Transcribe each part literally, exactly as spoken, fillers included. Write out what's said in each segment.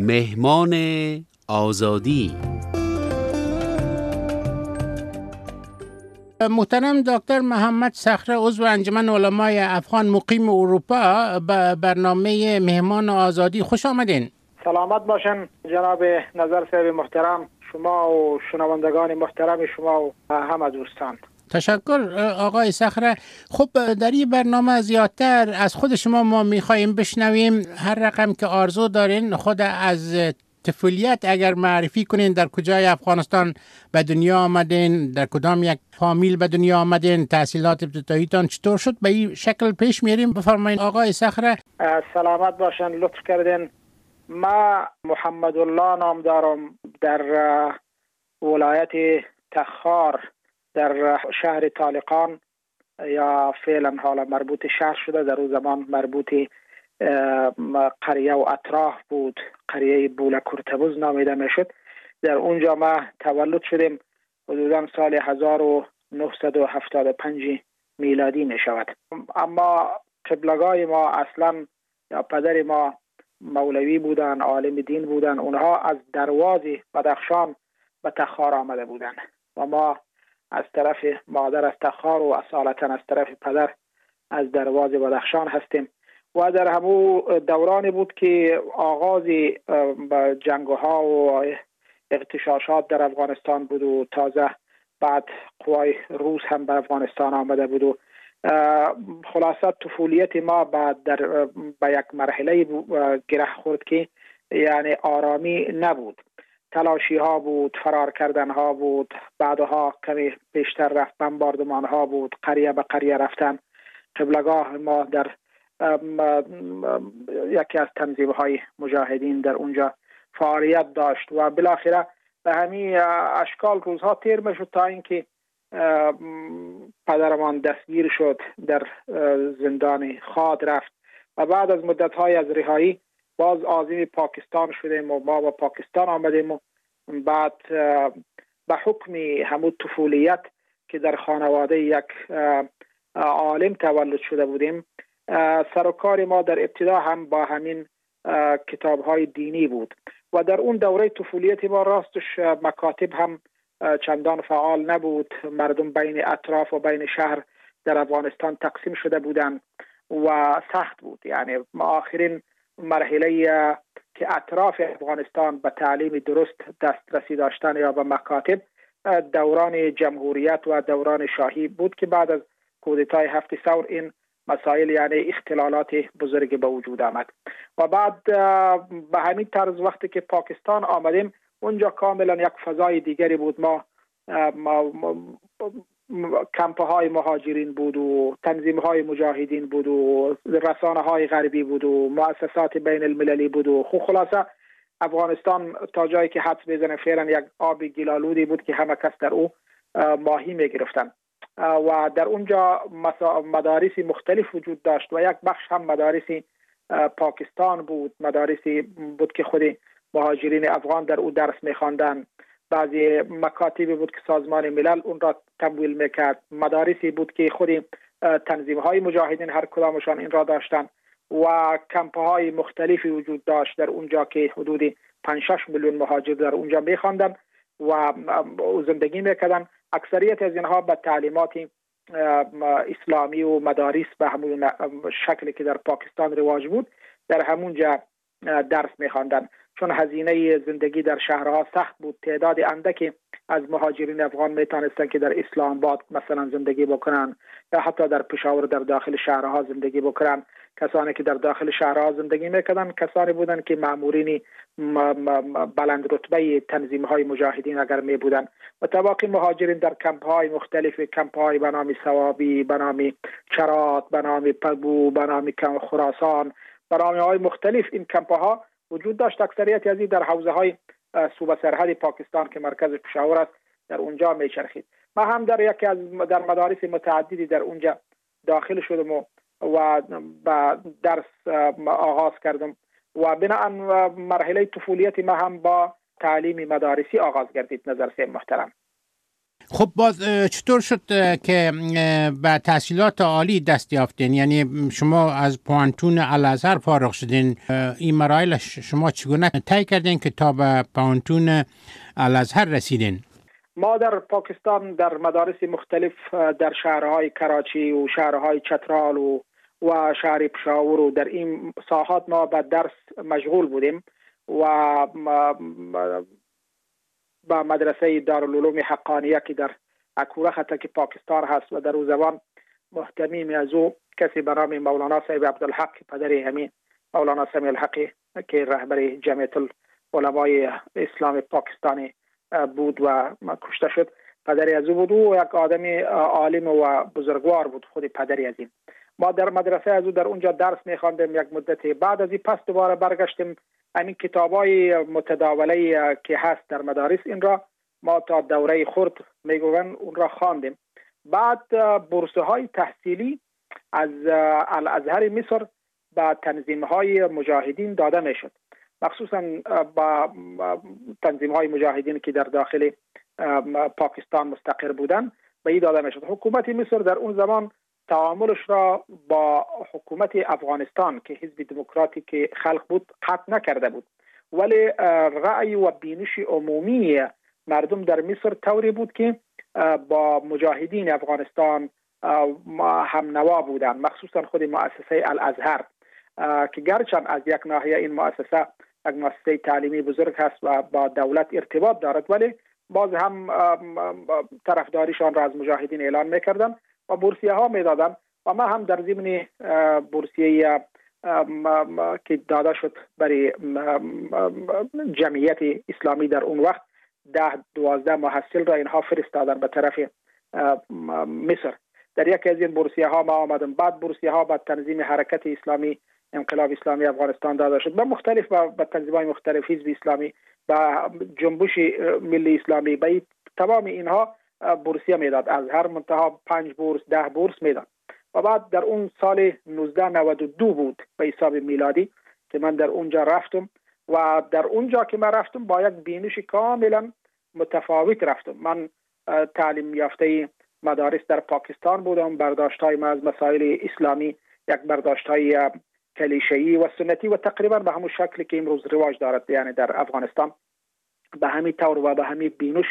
مهمان آزادی. محترم دکتر محمد صخره، عضو انجمن علمای افغان مقیم اروپا، به برنامه مهمان آزادی خوش آمدین. سلامت باشن جناب نظر صاحب محترم، شما و شنوندگان محترم شما و همه دوستان. تشکر آقای صخره. خب در این برنامه زیادتر از خود شما ما میخواییم بشنویم. هر رقم که آرزو دارین خود از طفولیت اگر معرفی کنین، در کجای افغانستان به دنیا آمدین، در کدام یک فامیل به دنیا آمدین، تحصیلات ابتداییتان چطور شد، به این شکل پیش میریم. بفرمایید آقای صخره. سلامت باشن، لطف کردین. ما محمد الله نام دارم، در ولایت تخار در شهر طالقان یا فعلا حالا مربوط شهر شده، در اون زمان مربوط قریه و اطراف بود، قریه بولکورتبوز نامیده میشد. در اونجا ما تولد شدیم، حدودا سال هزار و نهصد و هفتاد و پنج میلادی می شود. اما قبلگاه ما اصلا یا پدر ما مولوی بودن، عالم دین بودن. اونها از درواز بدخشان به تخار آمده بودن و ما از طرف مادر از تخار و اصالتا از طرف پدر از درواز بدخشان هستیم. و در همون دورانی بود که آغاز جنگ‌ها و اغتشاشات در افغانستان بود و تازه بعد قوای روس هم به افغانستان آمده بود و خلاصه طفولیت ما بعد در به یک مرحله گره خورد که یعنی آرامی نبود. تلاشی ها بود، فرار کردن ها بود، بعدها کمی بیشتر رفت بمباردمان ها بود، قریه به قریه رفتن. قبلگاه ما در ام ام یکی از تنظیم های مجاهدین در اونجا فعالیت داشت و بالاخره به همین اشکال روزها تیر میشد تا اینکه پدرمان دستگیر شد، در زندان خاد رفت و بعد از مدت های از رهایی باز عازم پاکستان شدیم و ما با پاکستان آمدیم و بعد به حکم همون طفولیت که در خانواده یک عالم تولد شده بودیم، سر و کار ما در ابتدا هم با همین کتاب های دینی بود و در اون دوره طفولیت ما راستش مکاتب هم چندان فعال نبود. مردم بین اطراف و بین شهر در افغانستان تقسیم شده بودند و سخت بود. یعنی ما آخرین مرحله که اطراف افغانستان به تعلیم درست دسترسی داشتن یا به مکاتب دوران جمهوریت و دوران شاهی بود که بعد از کودتای هفت ثور این مسائل یعنی اختلالات بزرگ به وجود آمد و بعد به همین طرز وقتی که پاکستان آمدیم اونجا کاملا یک فضای دیگری بود. ما, ما, ما کمپ های مهاجرین بود و تنظیم های مجاهدین بود و رسانه های غربی بود و مؤسسات بین المللی بود و خلاصه افغانستان تا جایی که حدس بزنه فعلا یک آب گلالودی بود که همه کس در او ماهی می گرفتن و در اونجا مدارس مختلف وجود داشت و یک بخش هم مدارس پاکستان بود، مدارسی بود که خود مهاجرین افغان در او درس می‌خواندند. بعضی مکاتبی بود که سازمان ملل اون را تمویل میکرد، مدارسی بود که خود تنظیم‌های مجاهدین هر کدامشان این را داشتند و کمپ‌های مختلفی وجود داشت در اونجا که حدود پنج شش میلیون مهاجر در اونجا می‌خواندند و زندگی می‌کردند. اکثریت از اینها به تعلیمات اسلامی و مدارس به همون شکلی که در پاکستان رواج بود در همونجا درس می‌خواندند. چون هزینه زندگی در شهرها سخت بود، تعداد اندکی از مهاجرین افغان میتونستند که در اسلام آباد مثلا زندگی بکنن یا حتی در پشاور در داخل شهرها زندگی بکنن. کسانی که در داخل شهرها زندگی میکردن کسانی بودند که مامورین بلند رتبه تنظیم های مجاهدین اگر می بودند و طباقی مهاجرین در کمپ های مختلف، کمپ های به نام ثوابی، به نام چرات، به نام پگو، به نام خراسان، به نام های مختلف این کمپ ها وجود داشت. اکثریت از این در حوزه های صوبه سرحد پاکستان که مرکز پشاور است در اونجا میچرخید. ما هم در یکی از در مدارس متعددی در اونجا داخل شدم و, و با درس آغاز کردم و بناء مرحله طفولیت ما هم با تعلیم مدارسی آغاز گردید. نظر سیم محترم. خب باز چطور شد که به تحصیلات عالی دست یافتین؟ یعنی شما از پوانتون الازهر فارغ شدین، این مراحل شما چگونه طی کردین که تا به پوانتون الازهر رسیدین؟ ما در پاکستان در مدارس مختلف در شهرهای کراچی و شهرهای چترال و و شهر پشاور و در این ساحات ما به درس مشغول بودیم و با مدرسه دارالعلوم حقانیه که در اکوره خطک پاکستان هست و در او زمان محتمی از او کسی به نام مولانا صاحب عبدالحق پدر همین مولانا سمیع الحقی که رهبر جمعیت العلمای اسلام پاکستانی بود و کشته شد، پدری از او بود و یک آدم عالم و بزرگوار بود خود پدری از این. ما در مدرسه از او در اونجا درس می‌خواندیم یک مدت، بعد از این پس دوباره برگشتیم همین کتابای متداوله که هست در مدارس این را ما تا دوره خرد میگوین اون را خواندیم. بعد بورسه های تحصیلی از الازهر مصر با تنظیم های مجاهدین داده میشد، مخصوصا با تنظیم های مجاهدین که در داخل پاکستان مستقر بودن به این داده میشد. حکومت مصر در اون زمان تعاملش را با حکومت افغانستان که حزب دموکراتیک خلق بود قطع نکرده بود، ولی رأی و بینش عمومی مردم در مصر طوری بود که با مجاهدین افغانستان هم نوا بودند، مخصوصا خود مؤسسه الازهر که گرچند از یک ناحیه این مؤسسه یک مؤسسه تعلیمی بزرگ هست و با دولت ارتباط دارد، ولی باز هم طرفداریشان را از مجاهدین اعلان میکردند و بورسیه ها میدادن و ما هم در ضمن بورسیه که داده شد برای جمعیت اسلامی در اون وقت ده دوازده محصل را اینها فرستادن به طرف مصر. در یکی از این بورسیه ها ما آمدم. بعد بورسیه ها با تنظیم حرکت اسلامی انقلاب اسلامی افغانستان داده شد به مختلف با تنظیم های مختلف، حزب اسلامی با جنبش ملی اسلامی، به تمام اینها بورسیه میداد. از هر منتها پنج بورس ده بورس میداد. و بعد در اون سال نوزده نود و دو بود به حساب میلادی که من در اونجا رفتم و در اونجا که من رفتم با یک بینش کاملا متفاوت رفتم. من تعلیم یافته مدارس در پاکستان بودم، برداشت‌های من از مسائل اسلامی یک برداشت‌های کلیشه‌ای و سنتی و تقریبا به همون شکلی که امروز رواج دارد یعنی در افغانستان به همین طور و به همین بینش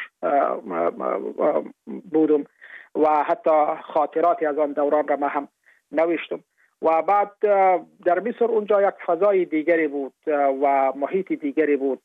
بودم و حتی خاطراتی از آن دوران را ما هم نوشتم. و بعد در مصر اونجا یک فضای دیگری بود و محیط دیگری بود،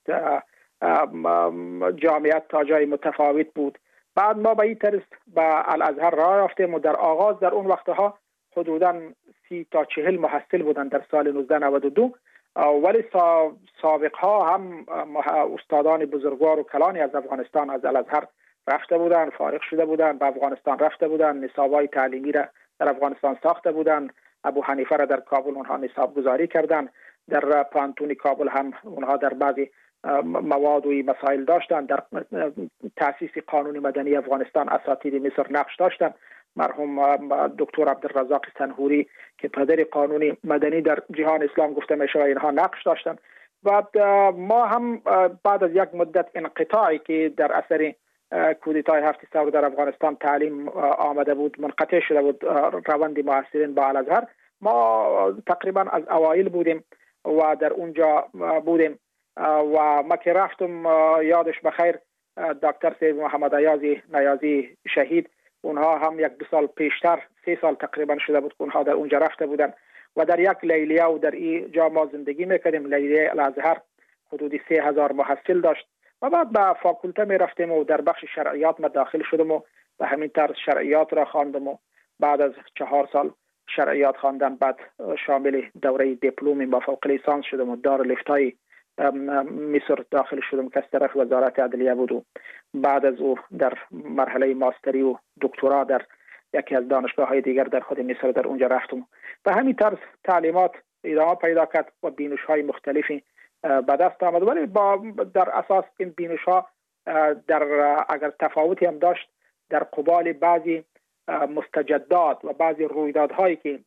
جامعیت تا جای متفاوت بود. بعد ما به این طرز به الازهر راه رفتیم و در آغاز در اون وقتها حدوداً سی تا چهل محصل بودن در سال نوزده نود و دو، ولی سابق ها هم استادان بزرگوار و کلانی از افغانستان از الازهر رفته بودن، فارغ شده بودن، به افغانستان رفته بودن، نصاب‌های تعلیمی را در افغانستان ساخته بودن. ابو حنیفه را در کابل اونها نصاب گذاری کردن، در پانتون کابل هم اونها در بعضی مواد و مسائل داشتن. در تأسیس قانون مدنی افغانستان اساتید مصر نقش داشتن. مرحوم دکتر عبدالرزاق سنهوری که پدر قانون مدنی در جهان اسلام گفته میشه اینها نقش داشتن. بعد ما هم بعد از یک مدت انقطاعی که در اثر کودتای هفت سپتامبر در افغانستان تعلیم آمده بود، منقطع شده بود روند معاصرین با الازهر، ما تقریبا از اوایل بودیم و در اونجا بودیم و ما که رفتم یادش بخیر دکتر سید محمد ایازی نیازی شهید، اونها هم یک دو سال پیشتر سه سال تقریبا شده بود که اونها در اونجا رفته بودن و در یک لیلیه و در این جا ما زندگی میکردیم. لیلیه الازهر حدودی سه هزار محصل داشت و بعد به فاکولته می رفتیم و در بخش شرعیات ما داخل شدم و به همین طرز شرعیات را خواندم و بعد از چهار سال شرعیات خواندن بعد شامل دوره دیپلم با فوق لیسانس شدم و دارالفتای مصر داخل شدم که از طرف وزارت عدلیه بود و بعد از او در مرحله ماستری و دکترا در یکی از دانشگاه های دیگر در خود مصر در اونجا رفتم. به همین طرز تعلیمات ادامه پیدا کرد و بینش های مختلفی به دست آمد، ولی با در اساس این بینش ها در اگر تفاوتی هم داشت در قبال بعضی مستجدات و بعضی رویدادهایی که در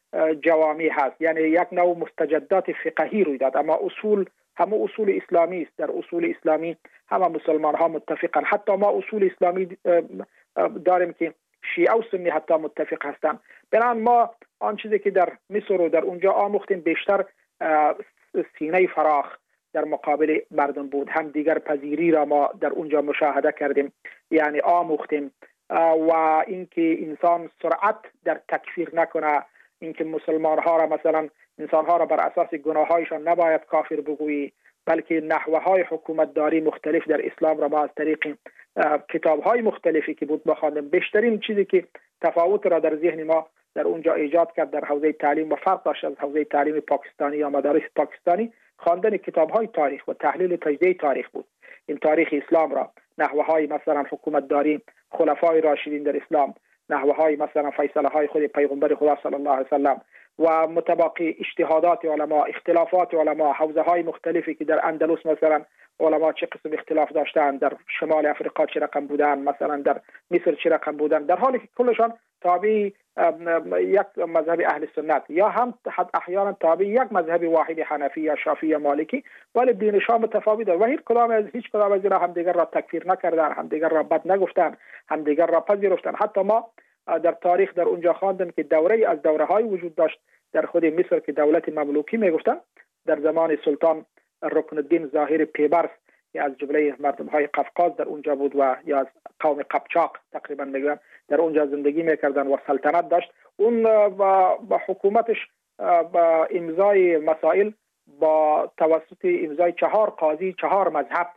جوامی هست، یعنی یک نوع مستجدات فقهی روی داد، اما اصول همه اصول اسلامی است. در اصول اسلامی همه مسلمان ها متفقن، حتی ما اصول اسلامی داریم که شیعه و سنی حتی متفق هستند. بنابراین ما آن چیزی که در مصر و در اونجا آموختیم بیشتر سینه فراخ در مقابل مردم بود. هم دیگر پذیری را ما در اونجا مشاهده کردیم، یعنی آموختیم، و اینکه انسان سرعت در تکفیر نکنه، اینکه مسلمان ها را مثلا انسان ها را بر اساس گناه هایشان نباید کافر بگویی، بلکه نحوه های حکومت داری مختلف در اسلام را ما از طریق کتاب های مختلفی که بود بخواندیم. بیشترین چیزی که تفاوت را در ذهن ما در اونجا ایجاد کرد در حوزه تعلیم و فرق داشت از حوزه تعلیم پاکستانی یا مدارس پاکستانی، خواندن کتاب های تاریخ و تحلیل تجزیه تاریخ بود. این تاریخ اسلام را، نحوه های مثلا حکومت داری خلفای راشدین در اسلام، نحوه های مثلا فیصله های خود پیغمبر خدا صلی الله علیه و سلم و متباقی اجتهادات علما، اختلافات علما، حوزه های مختلفی که در اندلس مثلا علما چه قسم اختلاف داشتند، در شمال افریقا چه رقم بودن، مثلا در مصر چه رقم بودن، در حالی که کلشان تابع یک مذهب اهل سنت یا هم احیانا تابع یک مذهب واحد حنفی یا شافعی یا مالکی، ولی دینشان متفاوت است و هیچ کدام از هیچ کدام از اینها هم دیگر را تکفیر نکردند، هم دیگر را بد نگفتند، هم دیگر را پذیرفتند. حتی ما در تاریخ در اونجا خواندیم که دوره از دوره های وجود داشت در خود مصر که دولت مملوکی میگفتند، در زمان سلطان رکن الدین ظاهر پیبرس که از جمله مردم های قفقاز در اونجا بود و یا از قوم قبچاق تقریبا میگن در اونجا زندگی میکردن و سلطنت داشت. اون با حکومتش با امضای مسائل با توسط امضای چهار قاضی چهار مذهب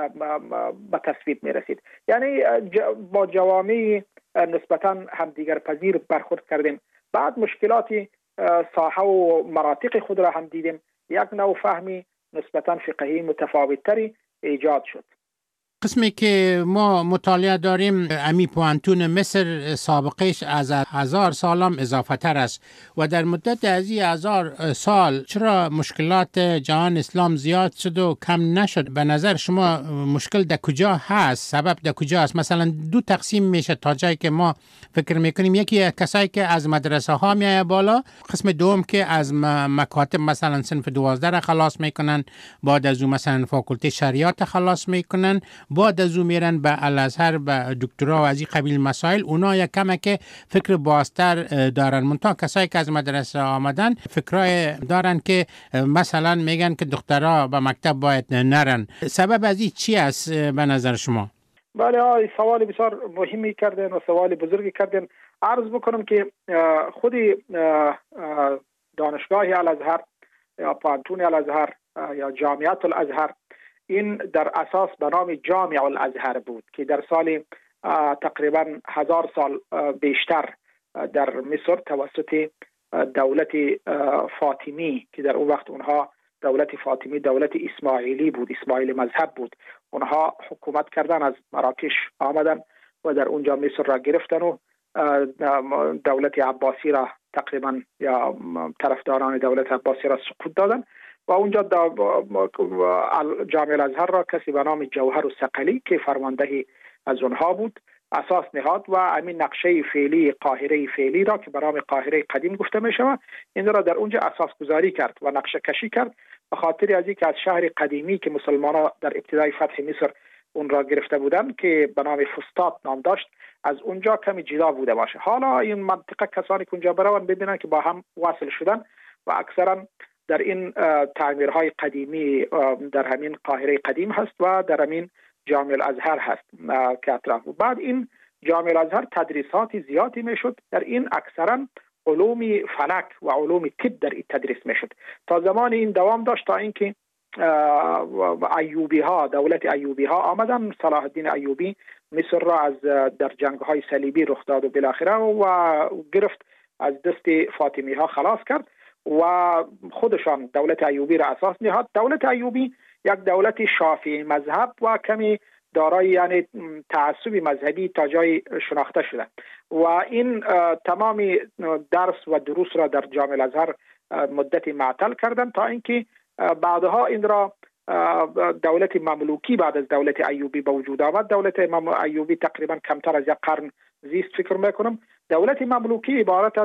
به تصویب میرسید. یعنی با جوامع نسبتا همدیگر پذیر برخورد کردیم. بعد مشکلات ساحه و مناطق خود را هم دیدیم. یک نوع فهمی نسبتا فقهی متفاوت‌تری ایجاد شد. قسمی که ما مطالعه داریم امی پوانتون مصر سابقش از هزار سال هم اضافه تر است و در مدت از این هزار سال چرا مشکلات جهان اسلام زیاد شد و کم نشد؟ به نظر شما مشکل در کجا هست؟ سبب در کجا است؟ مثلا دو تقسیم میشه تا جایی که ما فکر میکنیم، یکی کسایی که از مدرسه ها میایه بالا، قسم دوم که از مکاتب مثلا صنف دوازده را خلاص میکنن، بعد از اون مثلا فاکولته شریعت خلاص میکنن، بعد از اون میرن به الازهر به دکترا و از این قبیل مسائل. اونا یک کمه که فکر بازتر دارن. منتها کسایی که از مدرسه آمدن فکرای دارن که مثلا میگن که دخترها به مکتب باید نرن. سبب از این چی است به نظر شما؟ بله، سوال بسیار مهمی کردن و سوال بزرگی کردن. عرض بکنم که خود دانشگاه الازهر یا پانتون الازهر یا جامعه الازهر این در اساس به نام جامع الازهر بود که در سال تقریبا هزار سال بیشتر در مصر توسط دولت فاطمی که در اون وقت اونها دولت فاطمی دولت اسماعیلی بود، اسماعیلی مذهب بود، اونها حکومت کردن، از مراکش آمدن و در اونجا مصر را گرفتن و دولت عباسی را تقریبا یا طرفداران دولت عباسی را سقوط دادن و اونجا جامع الازهر را کسی به نام جوهر الثقلی که فرمانده از اونها بود اساس نهاد و همین نقشه فعلی قاهره فعلی را که به نام قاهره قدیم گفته می شود این را در اونجا اساس گذاری کرد و نقشه کشی کرد به خاطر از اینکه از شهر قدیمی که مسلمانان در ابتدای فتح مصر اون را گرفته بودند که به نام فسطاط نام داشت، از اونجا کمی جدا بوده باشه. حالا این منطقه کسانی که اونجا برون ببینن که با هم وصل شدن و اکثرا در این تعمیرهای قدیمی در همین قاهره قدیم هست و در همین جامع الازهر هست که اطراف. بعد این جامع الازهر تدریسات زیادی میشد، در این اکثرا علوم فلک و علوم طب در این تدریس میشد تا زمان این دوام داشت تا اینکه ایوبی ها دولت ایوبی ها آمدن. صلاح الدین ایوبی مصر را از در جنگ های صلیبی رخ داد و بالاخره و گرفت، از دست فاطمی ها خلاص کرد و خودشان دولت ایوبی را اساس نهاد. دولت ایوبی یک دولت شافعی مذهب و کمی دارای یعنی تعصب مذهبی تا جای شناخته شده و این تمام درس و دروس را در جامع الازهر مدتی معطل کردند تا اینکه بعدها این را دولت مملوکی بعد از دولت ایوبی به وجود آمد. دولت ایوبی تقریبا کمتر از یک قرن زیست فکر میکنم. دولت مملوکی عبارت از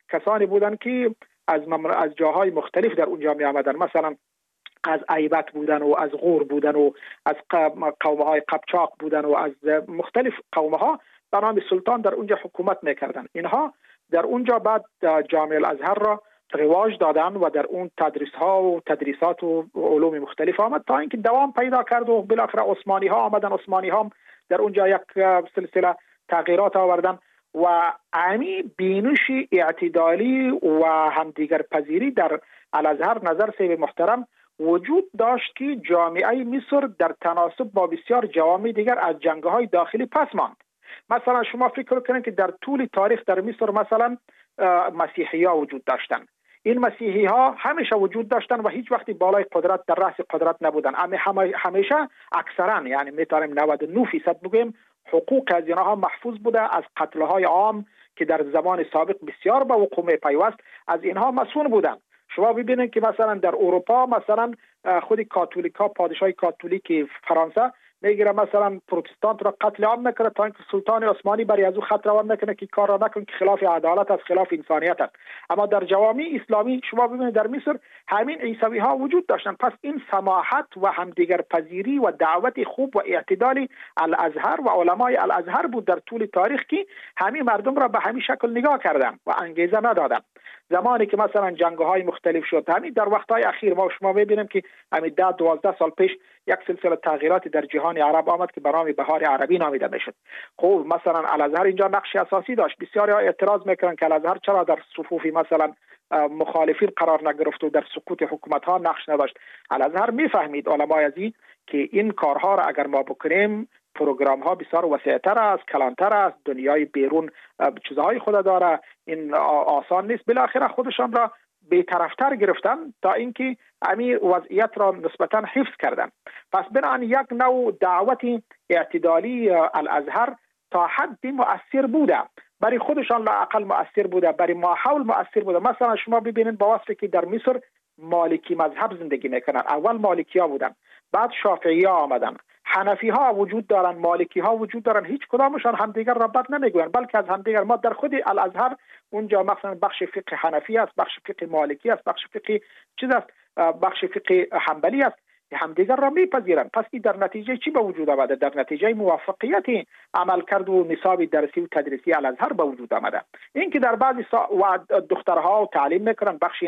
کسانی بودند که از از جاهای مختلف در اونجا می آمدن، مثلا از ایبک بودن و از غور بودن و از قومهای قبچاق بودن و از مختلف قومها به نام سلطان در اونجا حکومت میکردن. اینها در اونجا بعد جامعه الازهر را رواج دادن و در اون تدریس ها و تدریسات و علوم مختلف آمد تا اینکه دوام پیدا کرد و بالاخره عثمانی ها آمدن. عثمانی ها در اونجا یک سلسله تغییرات آوردن و امی بینش اعتدالی و همدیگر پذیری در الازهر نظر سیب محترم وجود داشت که جامعه مصر در تناسب با بسیار جوامع دیگر از جنگ‌های داخلی پس ماند. مثلا شما فکر کنید که در طول تاریخ در مصر مثلا مسیحی‌ها وجود داشتند. این مسیحی‌ها همیشه وجود داشتند و هیچ وقتی بالای قدرت در رأس قدرت نبودند. اما همیشه اکثرا، یعنی میتونیم نود و نه درصد بگیم، حقوق از اینها محفوظ بوده از قتل‌های عام که در زمان سابق بسیار به وقوع پیوست از اینها مسئول بودند. شما ببینید که مثلا در اروپا مثلا خود کاتولیکا، پادشاه کاتولیک فرانسه میگیره مثلا پروتستانت را قتل عام نکنه تا اینکه سلطان عثمانی برای از او خط روان نکنه که کار را نکنه که خلاف عدالت است، خلاف انسانیت است. اما در جوامع اسلامی شما ببینید در مصر همین عیسوی ها وجود داشتن. پس این سماحت و همدیگر پذیری و دعوت خوب و اعتدالی الازهر و علمای الازهر بود در طول تاریخ که همین مردم را به همین شکل نگاه کردن و انگیزه ندادن. زمانی که مثلا جنگ‌های مختلف شد، همین در وقت‌های اخیر ما شما می‌بینیم که همین ده دوازده سال پیش یک سلسله تغییراتی در جهان عرب آمد که به نام بهار عربی نامیده میشد. خب مثلا الازهر اینجا نقش اساسی داشت. بسیاری اعتراض میکنن که الازهر چرا در صفوف مثلا مخالفین قرار نگرفت و در سقوط حکومت‌ها نقش نداشت. الازهر میفهمید علمای عزیز که این کارها را اگر ما بکنیم پروگرام ها بسیار وسیع‌تر است، کلانتر است، دنیای بیرون چیزهای خود داره، این آسان نیست. بالاخره خودشان را بی‌طرفتر گرفتن تا اینکه همین وضعیت را نسبتا حفظ کردن. پس بنابراین یک نوع دعوت اعتدالی الازهر تا حدی مؤثر بوده، برای خودشان لااقل مؤثر بوده، برای ماحول مؤثر بوده. مثلا شما ببینید با وصفی که در مصر مالکی مذهب زندگی میکنن. اول مالکی ها بودن، بعد شافعی ها آمدن، حنفی ها وجود دارن، مالکی ها وجود دارن. هیچ کدامشان همدیگر را بد نمیگوین، بلکه از همدیگر. ما در خود الازهر اونجا مثلا بخش فقه حنفی است، بخش فقه مالکی است، بخش فقه چیز است، بخش فقه حنبلی است، همدیگر را میپذیرند. پس این در نتیجه چی به وجود آمده؟ در نتیجه موفقیت عمل کرد و نصاب درسی و تدریسی الازهر به وجود آمده. این که در بعضی سا... و دخترها تعلیم میکنن، بخش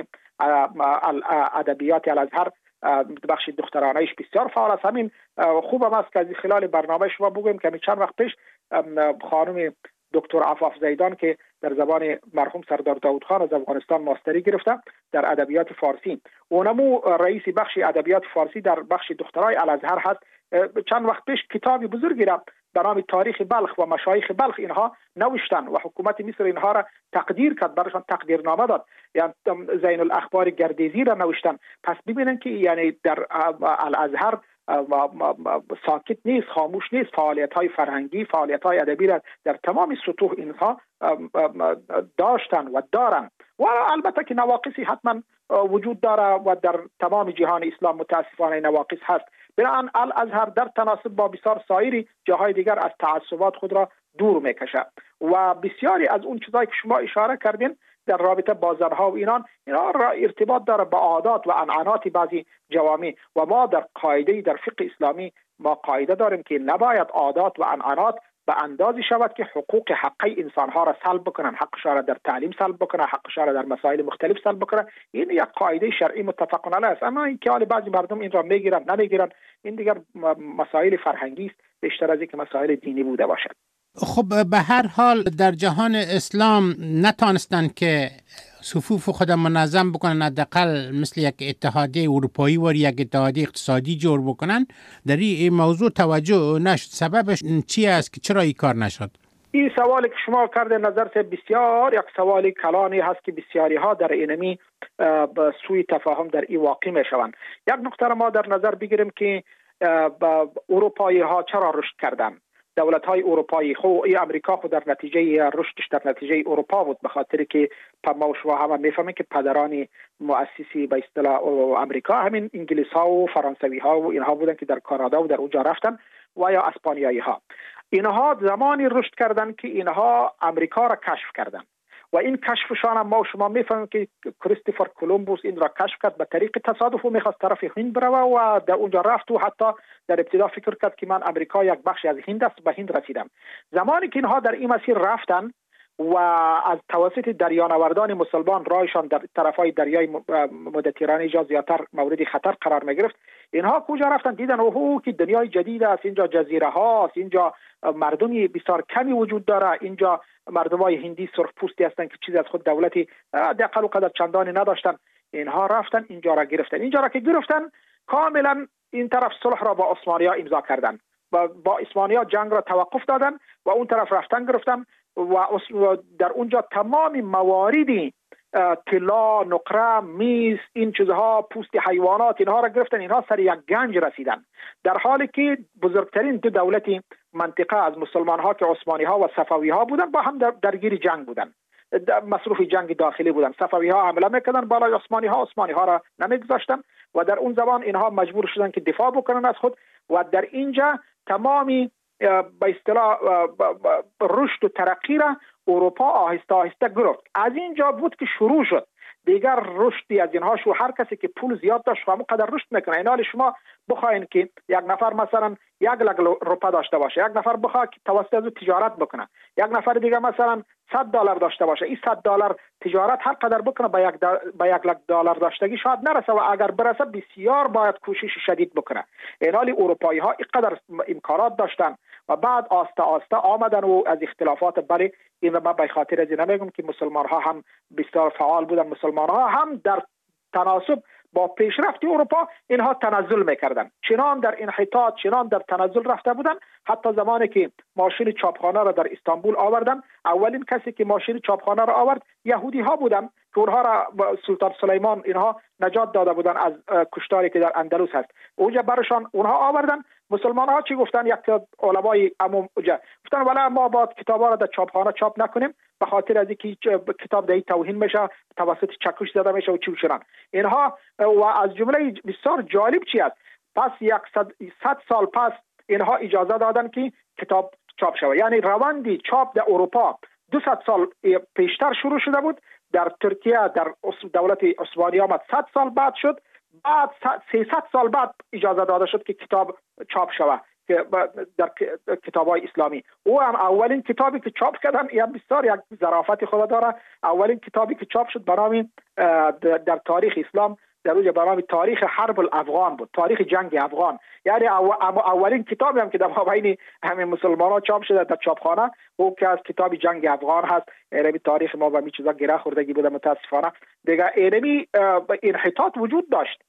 ادبیات الازهر بخش دخترانه‌اش بسیار فعال است. همین خوب هم است که از خلال برنامه شما بگویم که چند وقت پیش خانم دکتر عفاف زیدان که در زبان مرحوم سردار داود خان از افغانستان ماستری گرفته در ادبیات فارسی، اونمو رئیس بخش ادبیات فارسی در بخش دخترای الازهر هست، چند وقت پیش کتابی بزرگی را به نام تاریخ بلخ و مشایخ بلخ اینها نوشتن و حکومت مصر اینها را تقدیر کرد، برایشان تقدیرنامه داد. یعنی زین الاخبار گردیزی را نوشتن. پس ببینن که یعنی در الازهر ساکت نیست، خاموش نیست. فعالیت های فرهنگی، فعالیت های ادبی را در تمام سطوح اینها داشتن و دارن و البته که نواقصی حتما وجود داره و در تمام جهان اسلام متاسفانه نواقص هست. بنابراین الازهر در تناسب با بسیار سایر جاهای دیگر از تعصبات خود را دور میکشه و بسیاری از اون چیزایی که شما اشاره کردین در رابطه با زنها و اینان، اینا را ارتباط داره با عادات و عنعنات بعضی جوامع و ما در قاعده در فقه اسلامی ما قاعده داریم که نباید عادات و عنعنات به اندازی شود که حقوق حقی انسانها را سلب بکنن، حقشان را در تعلیم سلب بکنن، حقشان را در مسائل مختلف سلب بکنن. این یک قاعده شرعی متفق علیه است. اما اینکه حال بعضی مردم این را میگیرن نمیگیرن، این دیگر مسائل فرهنگی است بیشتر از اینکه مسائل دینی بوده باشد. خب به هر حال در جهان اسلام نتانستن که صفوف خود منظم بکنن، حداقل مثل یک اتحادیه اروپایی و یک اتحادیه اقتصادی جور بکنن. در این موضوع توجه نشد. سببش چی است که چرا این کار نشد؟ این سوالی که شما کرده نظر سے بسیار یک سوالی کلانی هست که بسیاری ها در اینمی به سوی تفاهم در این واقع می شوند. یک نکته ما در نظر بگیریم که اروپایی ها چرا رشد کردن. دولت های اروپایی، خو ای امریکا خود در نتیجه رشدش در نتیجه اروپا بود، به خاطر که ما و شما هم میفهمیم که پدران مؤسسی به اصطلاح امریکا همین انگلیس ها و فرانسوی ها و اینها بودن که در کانادا و در اونجا رفتن و یا اسپانیایی ها. اینها زمانی رشد کردن که اینها امریکا را کشف کردن و این کشفشان هم ما و شما میفهمیم که کریستوفر کولومبوس این را کشف کرد به طریق تصادف و میخواست طرف هند بره و در اونجا رفت و حتی در ابتدا فکر کرد که من امریکا یک بخشی از هند است، به هند رسیدم. زمانی که اینها در این مسیر رفتن و از توسط دریانوردان مسلمان رایشان در طرفای دریای مدیترانه جا زیادتر مورد خطر قرار می گرفت، اینها کجا رفتن؟ دیدن اوه که دنیای جدید است، اینجا جزیره هاست، اینجا مردمی بسیار کمی وجود داره، اینجا مردمای هندی سرخ پوستی هستند که چیزی از خود دولتی دقل و قدر چندانی نداشتن. اینها رفتن اینجا را گرفتن. اینجا را که گرفتن کاملا این طرف صلح را با عثمانی‌ها امضا کردن و با عثمانی‌ها جنگ را توقف دادن و اون طرف رفتن گرفتن و در اونجا تمام مواردی طلا، نقره، میز، این چیزها، پوست حیوانات، اینها را گرفتن. اینها سر یک گنج رسیدن، در حالی که بزرگترین دو دولتی منطقه از مسلمان ها که عثمانی ها و صفوی ها بودن با هم در درگیر جنگ بودن، مصروف جنگ داخلی بودن. صفوی ها حمله میکردن بالای عثمانی ها، عثمانی ها را نمیگذاشتن و در اون زمان اینها مجبور شدن که دفاع بکنن از خود و در اینجا تمامی به اصطلاح رشد و ترقی را اروپا آهسته آهسته گرفت. از اینجا بود که شروع شد دیگر رشدی از اینها شو. هر کسی که پول زیاد داشت همون قدر رشد میکنه. این حال شما بخواین که یک نفر مثلا یک لک روپا داشته باشه، یک نفر بخواد که توسط از تجارت بکنه، یک نفر دیگه مثلا صد دلار داشته باشه، این صد دلار تجارت هر قدر بکنه به یک به یک لک دلار داشتگی شاید نرسه و اگر برسه بسیار باید کوشش شدید بکنه. این حال اروپایی ها اینقدر امکانات داشتن و بعد آسته آسته آمدن و از اختلافات بری این رو من به خاطر از این نمیگم که مسلمان ها هم بسیار فعال بودن، مسلمان ها هم در تناسب با پیشرفت اروپا اینها تنزل میکردن، چنان در انحطاط چنان در تنزل رفته بودن. حتی زمانی که ماشین چاپخانه را در استانبول آوردن، اولین کسی که ماشین چاپخانه را آورد یهودی ها بودن که اونها را سلطان سلیمان اینها نجات داده بودن از کشتاری که در اندلس هست. اونجا برشان اونها آوردن. مسلمان ها چی گفتن؟ یک علمای عموم گفتن ولی ما با کتابا را در چاپخانه چاپ نکنیم به خاطر از اینکه کتاب دهی توهین میشه، توسط چکش زده میشه و چی چنان. اینها و از جمله بسیار جالب چی است، پس صد سال پس اینها اجازه دادن که کتاب چاپ شود. یعنی روندی چاپ در اروپا دویست سال پیشتر شروع شده بود، در ترکیه در دولت عثمانی آمد صد سال بعد شد، بعد سیصد سال بعد اجازه داده شد که کتاب چاپ شود که در کتاب‌های اسلامی. او هم اولین کتابی که چاپ کردن، یا بسیار یک ظرافت خود داره، اولین کتابی که چاپ شد به نام در تاریخ اسلام در روز به نام تاریخ حرب الافغان بود، تاریخ جنگ افغان. یعنی اولین کتابی هم که در بین همه مسلمانان چاپ شده در چاپخانه او که از کتاب جنگ افغان هست. عربی تاریخ ما به می چیزا گره خوردگی بوده متاسفانه. دیگه عربی انحطاط وجود داشت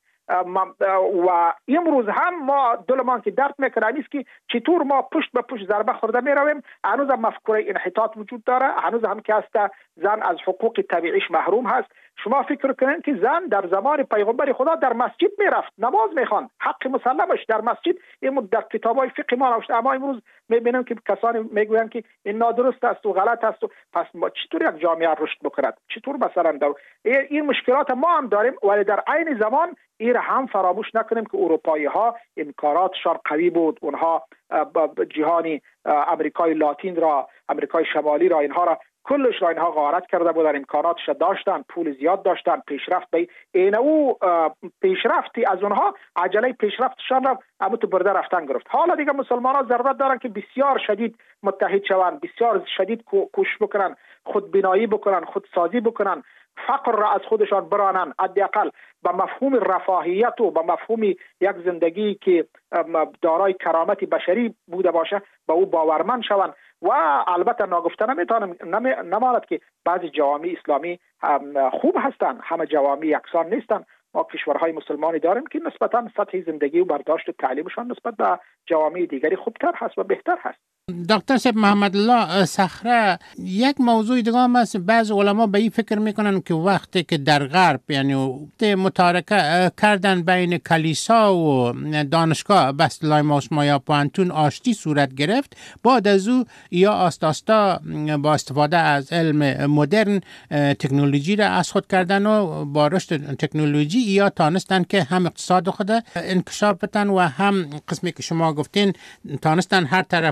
و امروز هم ما دلمان که درد میکنه نیست که چطور ما پشت به پشت ضربه خورده میرویم. هنوز هم مفکوره انحطاط وجود داره، هنوز هم که هست زن از حقوق طبیعیش محروم هست. شما فکر کنین که زن در زمان پیغمبر خدا در مسجد میرفت نماز میخوان، حق مسلمش در مسجد این در کتابای فقه ما نوشته، اما امروز میبینیم که کسانی میگویند که این نادرست است و غلط است و پس ما چطور یک جامعه رشد بکند؟ چطور مثلا در این مشکلات ما هم داریم، ولی در عین زمان این هم فراموش نکنیم که اروپایی ها امکاناتشان قوی بود. اونها جهانی امریکای لاتین را، امریکای شمالی را، اینها را کلش را اینها غارت کرده بودن، امکاناتش داشتن، پول زیاد داشتن، پیشرفت به این او پیشرفتی از اونها عجله پیشرفتشان را اما تو برده رفتن گرفت. حالا دیگه مسلمان ها ضرورت دارن که بسیار شدید متحد شوند، بسیار شدید کوشش بکنن، خود بینایی بکنن، خود سازی بکنن، فقر را از خودشان برانن، حداقل به مفهوم رفاهیت و به مفهوم یک زندگی که دارای کرامت بشری بوده باشه به او باورمند شوند. و البته ناگفته نمیتونم نماند که بعضی جوامع اسلامی خوب هستند، همه جوامع یکسان نیستند. ما کشورهای مسلمانی داریم که نسبتاً سطح زندگی و برداشت و تعلیمشان نسبت به جوامع دیگری خوبتر هست و بهتر هست. دکتر صاحب محمد الله صخره، یک موضوع دیگه هم هست. بعض علما به این فکر میکنن که وقتی که در غرب یعنی متارکه کردن بین کلیسا و دانشگاه به اصطلاح ما یا پانتون آشتی صورت گرفت، بعد از او یا آست آستا با استفاده از علم مدرن تکنولوژی را از خود کردن و با رشد تکنولوژی یا تانستن که هم اقتصاد خود انکشاف بدن و هم قسمی که شما گفتین تانستن هر طرف برن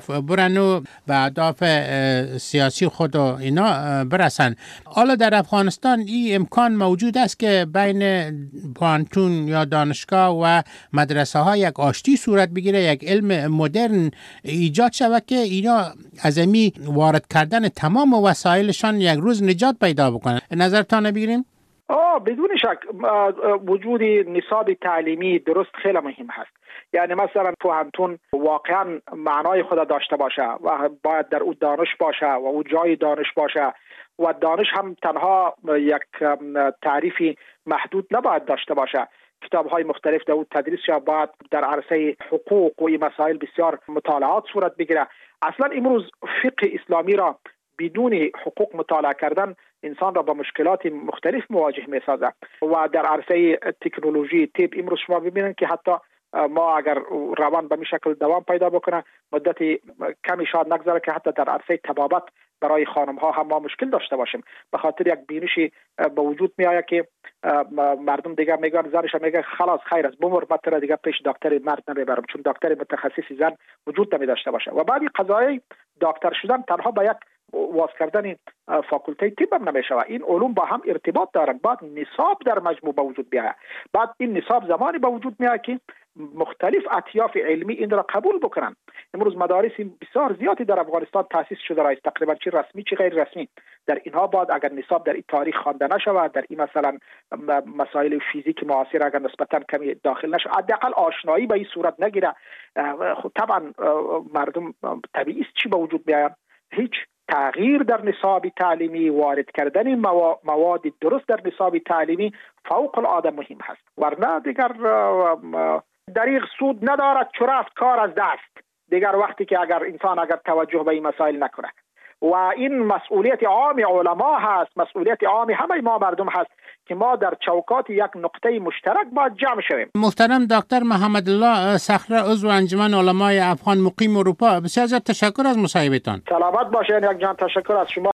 بیان و به اهداف سیاسی خود و اینا برسن. حالا در افغانستان این امکان موجود است که بین پانتون یا دانشگاه و مدرسه ها یک آشتی صورت بگیره، یک علم مدرن ایجاد شود که اینا از امی وارد کردن تمام وسایلشان یک روز نجات پیدا بکنن. نظرتان بگیریم؟ آه بدون شک وجود نصاب تعلیمی درست خیلی مهم هست. یعنی مثلا پوهنتون واقعا معنای خود داشته باشه و باید در او دانش باشه و او جای دانش باشه و دانش هم تنها یک تعریفی محدود نباید داشته باشه. کتاب‌های مختلف در او تدریس شود، باید در عرصه حقوق و این مسائل بسیار مطالعات صورت بگیره. اصلا امروز فقه اسلامی را بدون حقوق مطالعه کردن انسان را با مشکلات مختلف مواجه می سازد. و در عرصه تکنولوژی طب امروز شما ببینید که حتی ما اگر روان به این شکل دوام پیدا بکنه مدت کمی شاید نگذره که حتی در عرصه طبابت برای خانم ها هم ما مشکل داشته باشیم، به خاطر یک بینشی به وجود می آید که مردم دیگه میگن، زنش میگه خلاص خیر است بمر، من دیگه پیش دکتر مرد نمیبرم چون دکتر متخصص زن وجود نمی داشته باشه. و بعد قضایای دکتر شدن تنها با یک واس کردن فاکولته طب هم نمی شود. این علوم با هم ارتباط دارند. بعد نصاب در مجموع به وجود بیاید. بعد این نصاب زمانی به وجود میاد که مختلف اطیاف علمی این را قبول بکنن. امروز مدارس بسیار زیادی در افغانستان تاسیس شده است، تقریبا چه رسمی چه غیر رسمی. در اینها بعد اگر نصاب در این تاریخ خوانده نشود، در این مثلا مسائل فیزیک معاصر اگر نسبتا کمی داخل نشود، حداقل آشنایی به این صورت نگیره، خب طبعا مردم طبیعی است چی به وجود بیاید؟ هیچ تغییر در نصاب تعلیمی، وارد کردن مواد درست در نصاب تعلیمی فوق العاده مهم هست. ورنه دیگر دریغ سود ندارد چو رفت کار از دست. دیگر وقتی که اگر انسان اگر توجه به این مسائل نکنه و این مسئولیت عام علما هست، مسئولیت عام همه ما مردم هست که ما در چوکات یک نقطه مشترک باید جمع شویم. محترم دکتر محمد الله صخره، عضو انجمن علمای افغان مقیم اروپا، بسیار تشکر از مصاحبهتان. سلامت باشین یک جان. تشکر از شما.